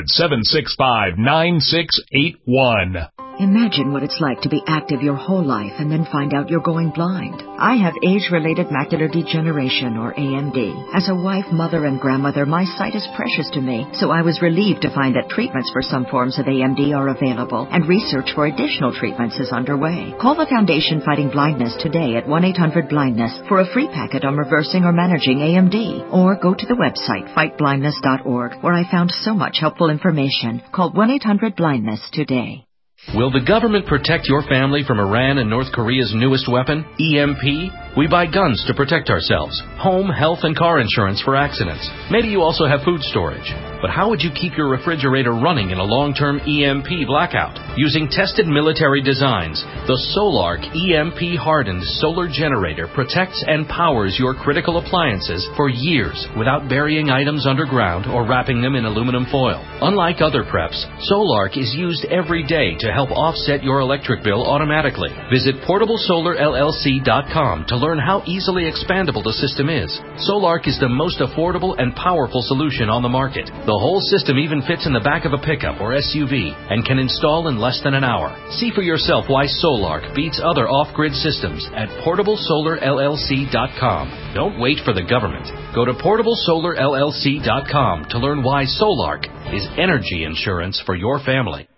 800-765-9681. Imagine what it's like to be active your whole life and then find out you're going blind. I have age-related macular degeneration, or AMD. As a wife, mother, and grandmother, my sight is precious to me, so I was relieved to find that treatments for some forms of AMD are available, and research for additional treatments is underway. Call the Foundation Fighting Blindness today at 1-800-BLINDNESS for a free packet on reversing or managing AMD, or go to the website fightblindness.org, where I found so much helpful information. Call 1-800-BLINDNESS today. Will the government protect your family from Iran and North Korea's newest weapon, EMP? We buy guns to protect ourselves, home, health, and car insurance for accidents. Maybe you also have food storage. But how would you keep your refrigerator running in a long-term EMP blackout? Using tested military designs, the Solark EMP-hardened solar generator protects and powers your critical appliances for years without burying items underground or wrapping them in aluminum foil. Unlike other preps, Solark is used every day to help offset your electric bill automatically. Visit PortableSolarLLC.com to learn how easily expandable the system is. Solark is the most affordable and powerful solution on the market. The whole system even fits in the back of a pickup or SUV and can install in less than an hour. See for yourself why Solark beats other off-grid systems at PortableSolarLLC.com. Don't wait for the government. Go to PortableSolarLLC.com to learn why Solark is energy insurance for your family.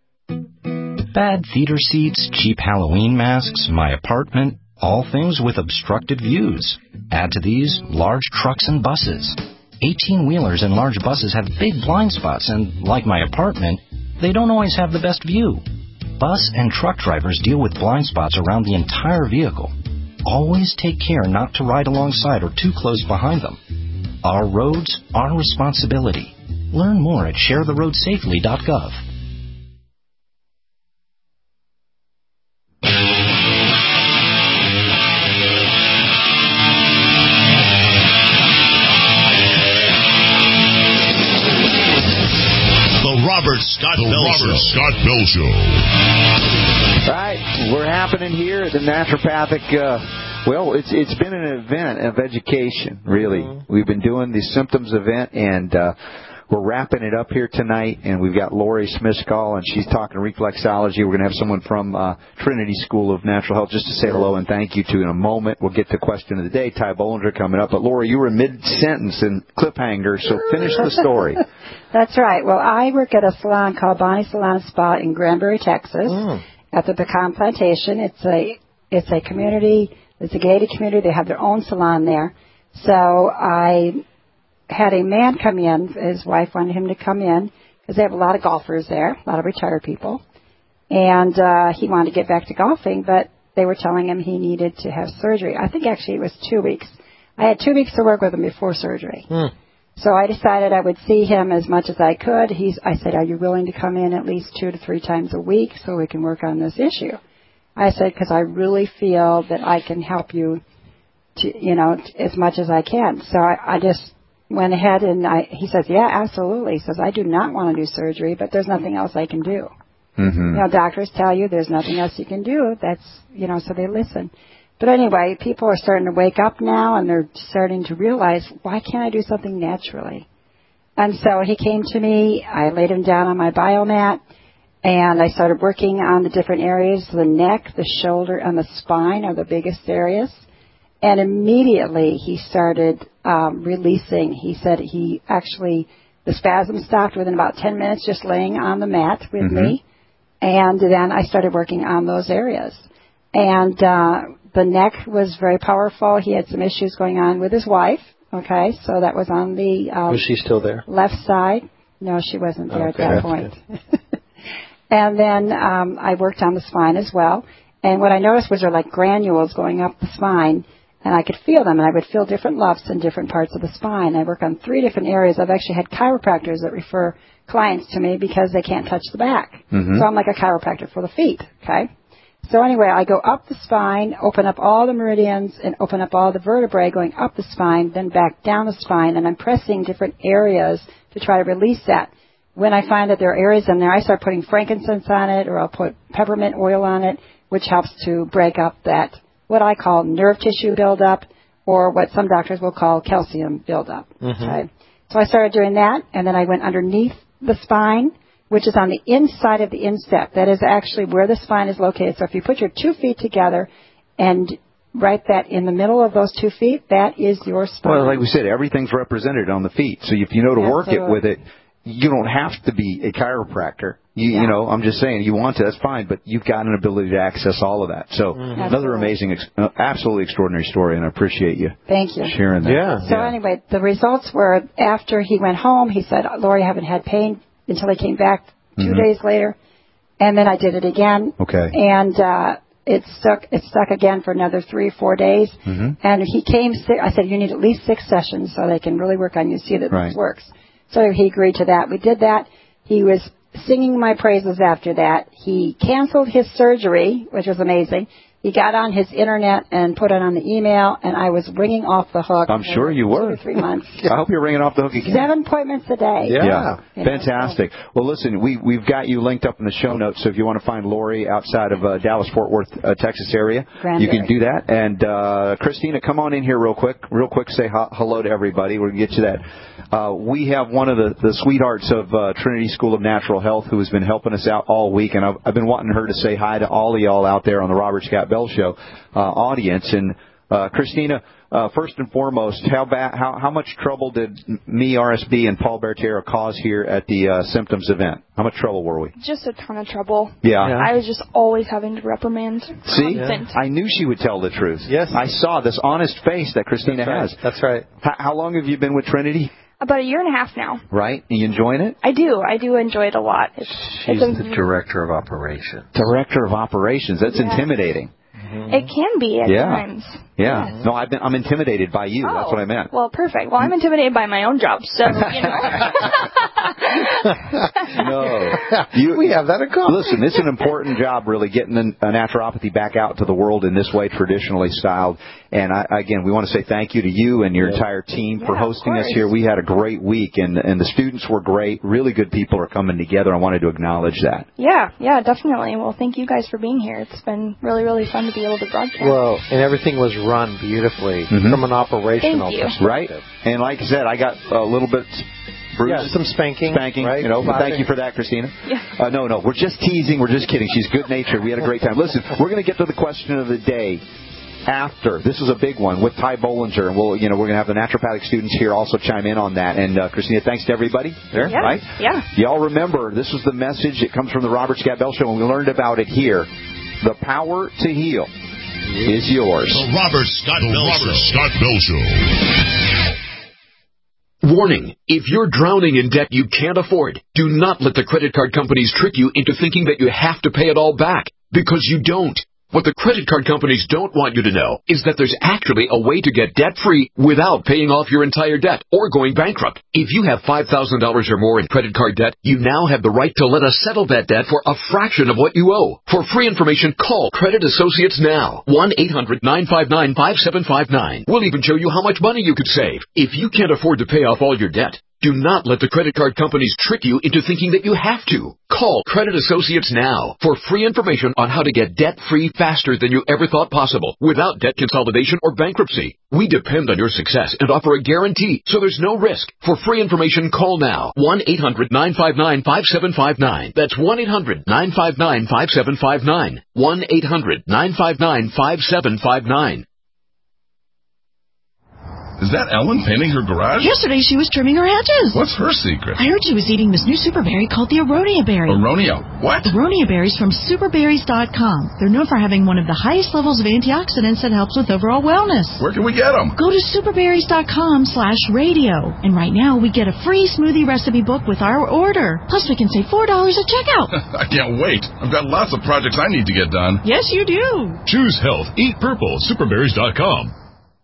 Bad theater seats, cheap Halloween masks, my apartment, all things with obstructed views. Add to these large trucks and buses. 18-wheelers and large buses have big blind spots, and like my apartment, they don't always have the best view. Bus and truck drivers deal with blind spots around the entire vehicle. Always take care not to ride alongside or too close behind them. Our roads, our responsibility. Learn more at sharetheroadsafely.gov. Robert Scott Bell Show. Right, we're happening here at the naturopathic. It's been an event of education, really. We've been doing the symptoms event, and we're wrapping it up here tonight. And we've got Lori Smithskull, and she's talking reflexology. We're going to have someone from Trinity School of Natural Health just to say hello and thank you to in a moment. We'll get the question of the day. Ty Bollinger coming up. But Lori, you were mid-sentence in cliffhanger, so finish the story. That's right. Well, I work at a salon called Bonnie Salon Spa in Granbury, Texas, at the Pecan Plantation. It's a community. It's a gated community. They have their own salon there. So I had a man come in. His wife wanted him to come in because they have a lot of golfers there, a lot of retired people. And he wanted to get back to golfing, but they were telling him he needed to have surgery. I think actually it was 2 weeks. I had 2 weeks to work with him before surgery. So I decided I would see him as much as I could. I said, are you willing to come in at least 2 to 3 times a week so we can work on this issue? I said, because I really feel that I can help you, as much as I can. So I just went ahead and he says, yeah, absolutely. He says, I do not want to do surgery, but there's nothing else I can do. Doctors tell you there's nothing else you can do. That's, so they listen. But anyway, people are starting to wake up now, and they're starting to realize, why can't I do something naturally? And so he came to me. I laid him down on my biomat, and I started working on the different areas. The neck, the shoulder, and the spine are the biggest areas. And immediately he started releasing. He said the spasm stopped within about 10 minutes just laying on the mat with me. And then I started working on those areas. And the neck was very powerful. He had some issues going on with his wife. Okay, so that was on the was she still there? Left side. No, she wasn't there at that point. And then I worked on the spine as well. And what I noticed was there were like granules going up the spine. and I could feel them, and I would feel different lumps in different parts of the spine. I work on 3 different areas. I've actually had chiropractors that refer clients to me because they can't touch the back. Mm-hmm. So I'm like a chiropractor for the feet, okay? So anyway, I go up the spine, open up all the meridians, and open up all the vertebrae going up the spine, then back down the spine, and I'm pressing different areas to try to release that. When I find that there are areas in there, I start putting frankincense on it, or I'll put peppermint oil on it, which helps to break up that, what I call nerve tissue buildup, or what some doctors will call calcium buildup. Mm-hmm. Okay? So I started doing that, and then I went underneath the spine, which is on the inside of the instep. That is actually where the spine is located. So if you put your 2 feet together and write that in the middle of those 2 feet, that is your spine. Well, like we said, everything's represented on the feet. So if you know to work it with it, you don't have to be a chiropractor. You know, I'm just saying, you want to, that's fine, but you've got an ability to access all of that. So another amazing, absolutely extraordinary story, and I appreciate you. Thank you. Sharing that. So anyway, the results were after he went home, he said, Lori, I haven't had pain until he came back 2 days later. And then I did it again. Okay. And it stuck again for another 3 or 4 days. Mm-hmm. And he came, I said, you need at least 6 sessions so they can really work on you, see that this works. So he agreed to that. We did that. He was singing my praises after that. He canceled his surgery, which was amazing. He got on his internet and put it on the email, and I was ringing off the hook. I'm sure you were. 2 or 3 months. I hope you're ringing off the hook again. 7 appointments a day. Yeah. Fantastic. Well, listen, we've got you linked up in the show notes, so if you want to find Lori outside of Dallas-Fort Worth, Texas area, you can do that. And Christina, come on in here real quick, say hello to everybody. We're going to get you that. We have one of the sweethearts of Trinity School of Natural Health who has been helping us out all week, and I've been wanting her to say hi to all of y'all out there on the Robert Scott Bell Show audience. And Christina, first and foremost, how much trouble did me, RSB, and Paul Bertiero cause here at the Symptoms event? How much trouble were we? Just a ton of trouble. Yeah. I was just always having to reprimand. See? I knew she would tell the truth. Yes. I saw this honest face that Christina has. That's right. How long have you been with Trinity? About 1.5 years now. Right? Are you enjoying it? I do enjoy it a lot. She's the director of operations. Director of operations. That's intimidating. It can be at times. Yeah. Yes. No, I'm intimidated by you. That's what I meant. Well, perfect. Well, I'm intimidated by my own job, so, you know. No. We have that accomplished. Listen, it's an important job, really, getting a naturopathy back out to the world in this way, traditionally styled. And, again, we want to say thank you to you and your entire team for hosting us here. We had a great week, and the students were great. Really good people are coming together. I wanted to acknowledge that. Yeah, definitely. Well, thank you guys for being here. It's been really, really fun to be able to broadcast. Well, and everything was run beautifully from an operational perspective. Right? And like I said, I got a little bit bruised. Yeah, some spanking. Right? You know, but thank you for that, Christina. Yeah. No, we're just teasing. We're just kidding. She's good-natured. We had a great time. Listen, we're going to get to the question of the day after. This is a big one with Ty Bollinger, and we're going to have the naturopathic students here also chime in on that. And Christina, thanks to everybody there, right? Yeah. Y'all remember, this was the message. It comes from the Robert Scott Bell Show, and we learned about it here. The power to heal is yours. The Robert Scott Bell Show. Warning, if you're drowning in debt you can't afford, do not let the credit card companies trick you into thinking that you have to pay it all back, because you don't. What the credit card companies don't want you to know is that there's actually a way to get debt-free without paying off your entire debt or going bankrupt. If you have $5,000 or more in credit card debt, you now have the right to let us settle that debt for a fraction of what you owe. For free information, call Credit Associates now. 1-800-959-5759. We'll even show you how much money you could save. If you can't afford to pay off all your debt, do not let the credit card companies trick you into thinking that you have to. Call Credit Associates now for free information on how to get debt-free faster than you ever thought possible without debt consolidation or bankruptcy. We depend on your success and offer a guarantee, so there's no risk. For free information, call now. 1-800-959-5759. That's 1-800-959-5759. 1-800-959-5759. Is that Ellen painting her garage? Yesterday she was trimming her hedges. What's her secret? I heard she was eating this new super berry called the Aronia berry. Aronia? What? The Aronia berries from superberries.com. They're known for having one of the highest levels of antioxidants that helps with overall wellness. Where can we get them? Go to superberries.com/radio. And right now we get a free smoothie recipe book with our order. Plus we can save $4 at checkout. I can't wait. I've got lots of projects I need to get done. Yes, you do. Choose health. Eat purple. Superberries.com.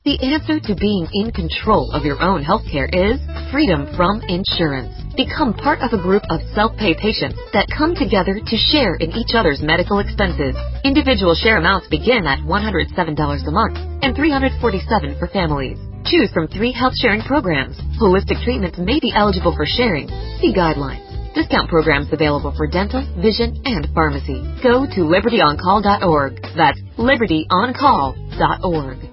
The answer to being in control of your own healthcare is freedom from insurance. Become part of a group of self-pay patients that come together to share in each other's medical expenses. Individual share amounts begin at $107 a month and $347 for families. Choose from 3 health sharing programs. Holistic treatments may be eligible for sharing. See guidelines. Discount programs available for dental, vision, and pharmacy. Go to libertyoncall.org. That's libertyoncall.org.